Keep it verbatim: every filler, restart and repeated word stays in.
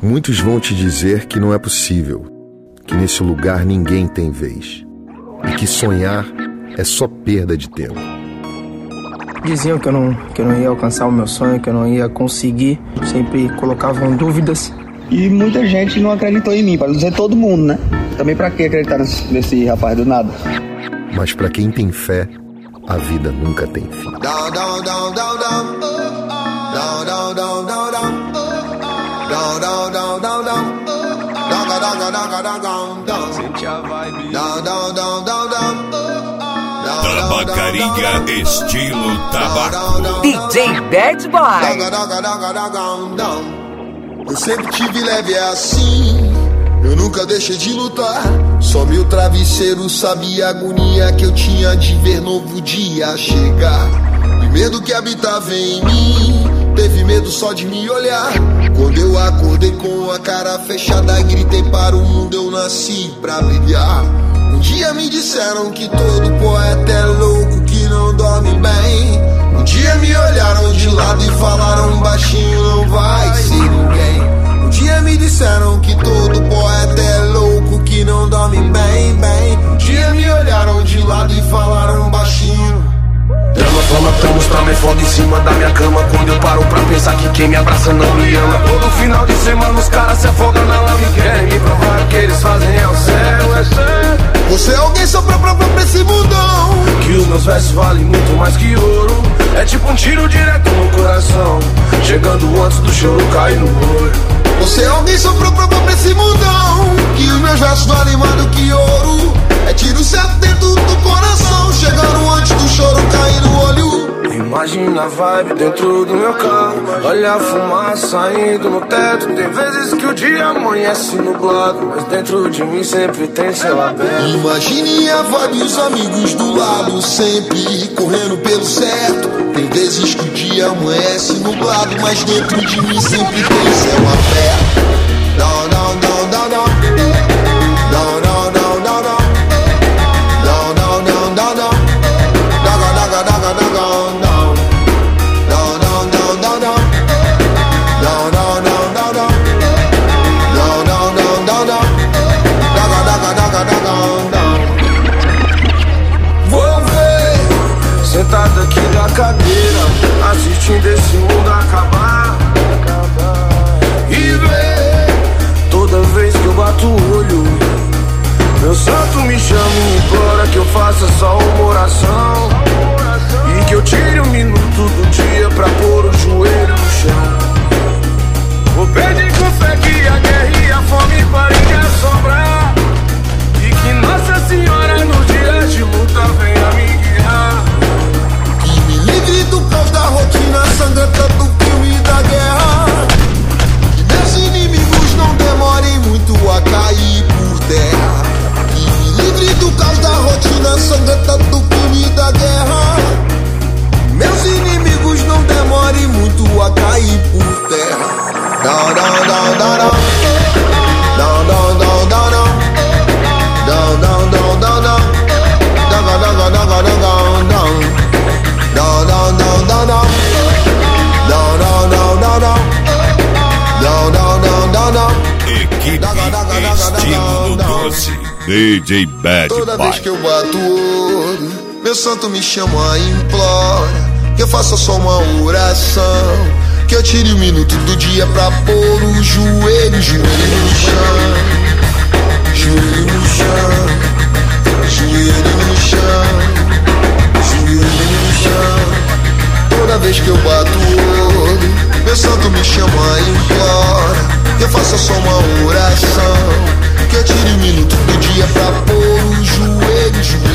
Muitos vão te dizer que não é possível, que nesse lugar ninguém tem vez, e que sonhar é só perda de tempo. Diziam que eu não, que eu não ia alcançar o meu sonho, que eu não ia conseguir, sempre colocavam dúvidas. E muita gente não acreditou em mim, para não dizer todo mundo, né? Também pra que acreditar nesse, nesse rapaz do nada? Mas pra quem tem fé, a vida nunca tem fim. Down, down, down, down, down. Down, down, down, down, down. Down, down, down, down, down. Down, down, down, down, down, down. Sente a vibe. Down, down, down, down, down. Tabacaria estilo tabaco. D J Bad Boy. Eu sempre tive leve assim, eu nunca deixei de lutar. Só meu travesseiro sabia a agonia que eu tinha de ver novo dia chegar. E medo que habitava em mim, teve medo só de me olhar. Quando eu acordei com a cara fechada, gritei para o mundo, eu nasci pra brilhar. Um dia me disseram que todo poeta é louco, que não dorme bem. Um dia me olharam de lado e falaram baixinho, não vai ser ninguém. Um dia me disseram que todo poeta é louco, que não dorme bem, bem. Um dia me olharam de lado e falaram baixinho. Drama, fama, estamos também foda em cima da minha cama. Quando eu paro pra pensar que quem me abraça não me ama. Todo final de semana os caras se afogam na lama e querem me provar que eles fazem é o céu, é céu. Você é alguém só pra provar pra esse mundão que os meus versos valem muito mais que ouro. É tipo um tiro direto no coração, chegando antes do choro cair no olho. Você é alguém só pra provar pra esse mundão que os meus versos valem mais do que ouro. É tiro certo dentro do coração, chegando antes do choro cair no olho. Imagina a vibe dentro do meu carro, olha a fumaça saindo no teto. Tem vezes que o dia amanhece nublado, mas dentro de mim sempre tem céu aberto. Imagine a vibe e os amigos do lado, sempre correndo pelo certo. Tem vezes que o dia amanhece nublado, mas dentro de mim sempre tem céu aberto. Não, não, não, não, não. Não, não, não, não, não. Não, não, não, não, não. Daga, daga, daga, daga, não. Não, não, não, não, não. Não, não, não, não, não. Não, não, não, não, não. Daga, daga, daga, daga, não. Vou ver, sentado aqui na cadeira, assistindo esse mundo acabar. E ver, toda vez que eu bato o olho, meu santo me chama e implora que eu faça só uma oração, e que eu tire um minuto do dia pra pôr o joelho no chão. Vou pedir com fé que a guerra e a fome parem de assombrar, e que Nossa Senhora nos dias de luta venha me guiar. Que me livre do caos da rotina sangrenta do filme da guerra. Que meus inimigos não demorem muito a cair por terra. Livre do caos da rotina sangrenta do filme da guerra. Meus inimigos não demorem muito a cair por terra. Down, down, down, down, down. Down, down, down, down, down. Down, down, down, down, down. Down, down, down, down, down, down. Down, down, down, down, down. Down, down, down, down, down. Down, down, down, down, down. Equipe estilo doce. D J Bad Boy. Toda vez que eu bato o olho, meu santo me chama e implora que eu faça só uma oração, que eu tire um minuto do dia pra pôr o joelho, joelho no chão, joelho no chão, joelho no chão, joelho no chão. Toda vez que eu bato o olho, meu santo me chama e implora que eu faça só uma oração, que eu tire um minuto do dia pra pôr o joelho, joelho